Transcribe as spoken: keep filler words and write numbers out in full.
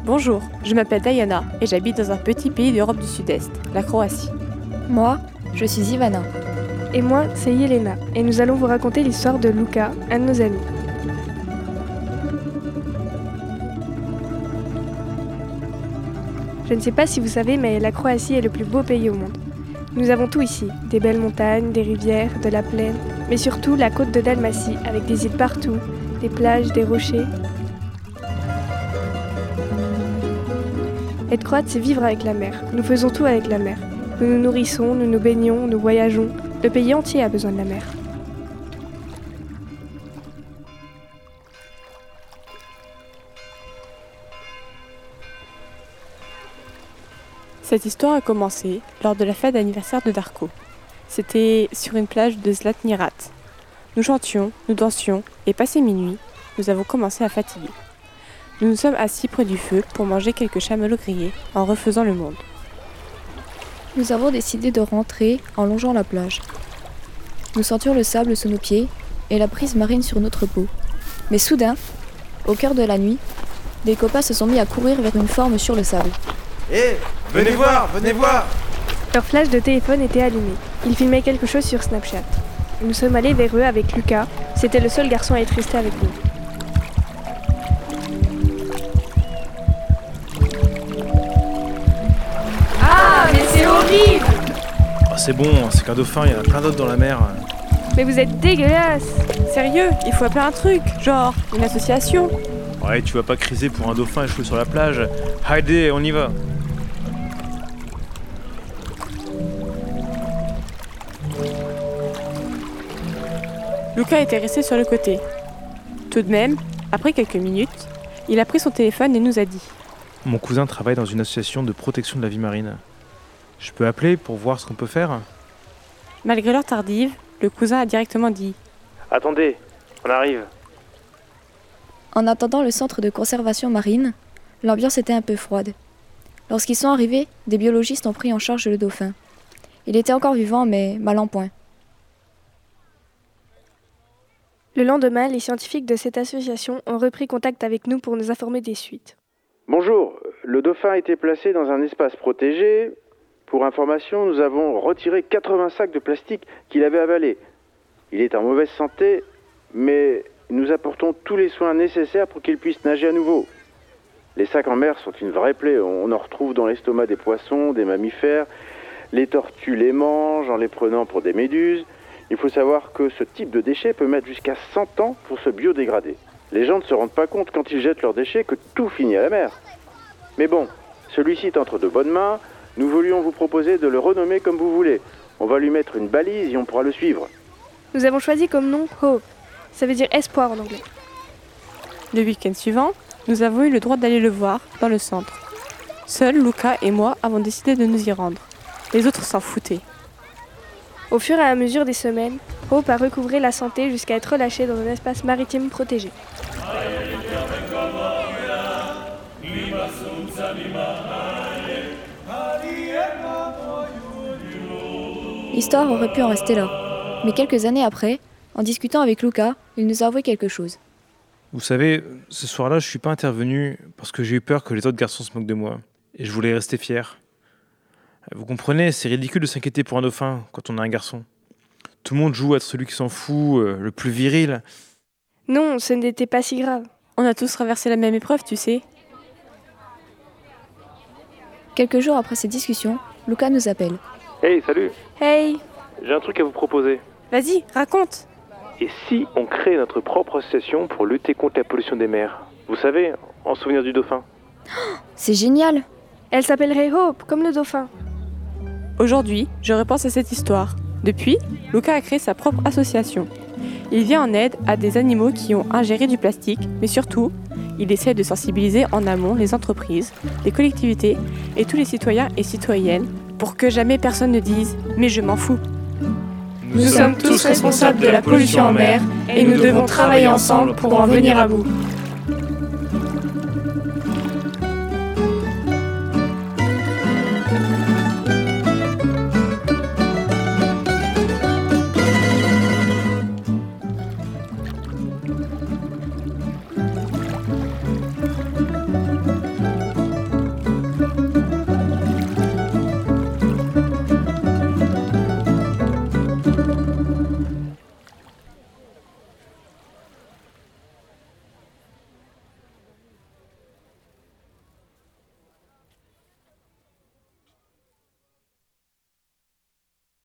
Bonjour, je m'appelle Diana et j'habite dans un petit pays d'Europe du Sud-Est, la Croatie. Moi, je suis Ivana. Et moi, c'est Yelena, et nous allons vous raconter l'histoire de Luka, un de nos amis. Je ne sais pas si vous savez, mais la Croatie est le plus beau pays au monde. Nous avons tout ici, des belles montagnes, des rivières, de la plaine, mais surtout la côte de Dalmatie, avec des îles partout, des plages, des rochers. Être croate, c'est vivre avec la mer. Nous faisons tout avec la mer. Nous nous nourrissons, nous nous baignons, nous voyageons. Le pays entier a besoin de la mer. Cette histoire a commencé lors de la fête d'anniversaire de Darko. C'était sur une plage de Zlatni Rat. Nous chantions, nous dansions, et passé minuit, nous avons commencé à fatiguer. Nous nous sommes assis près du feu pour manger quelques chamallows grillés en refaisant le monde. Nous avons décidé de rentrer en longeant la plage. Nous sentions le sable sous nos pieds et la brise marine sur notre peau. Mais soudain, au cœur de la nuit, des copains se sont mis à courir vers une forme sur le sable. Hé, hey, venez voir, venez voir! Leur flash de téléphone était allumé. Ils filmaient quelque chose sur Snapchat. Nous sommes allés vers eux avec Luka. C'était le seul garçon à être resté avec nous. Ah, mais c'est horrible! Oh, c'est bon, c'est qu'un dauphin, il y en a plein d'autres dans la mer. Mais vous êtes dégueulasse! Sérieux, il faut appeler un truc, genre une association. Ouais, tu vas pas criser pour un dauphin échoué sur la plage. Allez, on y va. Luka était resté sur le côté. Tout de même, après quelques minutes, il a pris son téléphone et nous a dit: Mon cousin travaille dans une association de protection de la vie marine. Je peux appeler pour voir ce qu'on peut faire? Malgré l'heure tardive, le cousin a directement dit: Attendez, on arrive. En attendant le centre de conservation marine, l'ambiance était un peu froide. Lorsqu'ils sont arrivés, des biologistes ont pris en charge le dauphin. Il était encore vivant, mais mal en point. Le lendemain, les scientifiques de cette association ont repris contact avec nous pour nous informer des suites. Bonjour, le dauphin a été placé dans un espace protégé. Pour information, nous avons retiré quatre-vingts sacs de plastique qu'il avait avalés. Il est en mauvaise santé, mais nous apportons tous les soins nécessaires pour qu'il puisse nager à nouveau. Les sacs en mer sont une vraie plaie. On en retrouve dans l'estomac des poissons, des mammifères. Les tortues les mangent en les prenant pour des méduses. Il faut savoir que ce type de déchet peut mettre jusqu'à cent ans pour se biodégrader. Les gens ne se rendent pas compte quand ils jettent leurs déchets que tout finit à la mer. Mais bon, celui-ci est entre de bonnes mains. Nous voulions vous proposer de le renommer comme vous voulez. On va lui mettre une balise et on pourra le suivre. Nous avons choisi comme nom Hope. Ça veut dire espoir en anglais. Le week-end suivant, nous avons eu le droit d'aller le voir dans le centre. Seuls Luka et moi avons décidé de nous y rendre. Les autres s'en foutaient. Au fur et à mesure des semaines, Hope a recouvré la santé jusqu'à être relâché dans un espace maritime protégé. L'histoire aurait pu en rester là. Mais quelques années après, en discutant avec Luka, il nous a avoué quelque chose. Vous savez, ce soir-là, je suis pas intervenu parce que j'ai eu peur que les autres garçons se moquent de moi. Et je voulais rester fier. Vous comprenez, c'est ridicule de s'inquiéter pour un dauphin quand on a un garçon. Tout le monde joue à être celui qui s'en fout, euh, le plus viril. Non, ce n'était pas si grave. On a tous traversé la même épreuve, tu sais. Quelques jours après ces discussions, Luka nous appelle. Hey, salut! Hey! J'ai un truc à vous proposer. Vas-y, raconte. Et si on crée notre propre association pour lutter contre la pollution des mers? Vous savez, en souvenir du dauphin. C'est génial! Elle s'appellerait Hope, comme le dauphin. Aujourd'hui, je repense à cette histoire. Depuis, Luka a créé sa propre association. Il vient en aide à des animaux qui ont ingéré du plastique, mais surtout, il essaie de sensibiliser en amont les entreprises, les collectivités et tous les citoyens et citoyennes pour que jamais personne ne dise « mais je m'en fous ». Nous sommes tous responsables de la pollution en mer et nous devons travailler ensemble pour en venir à bout.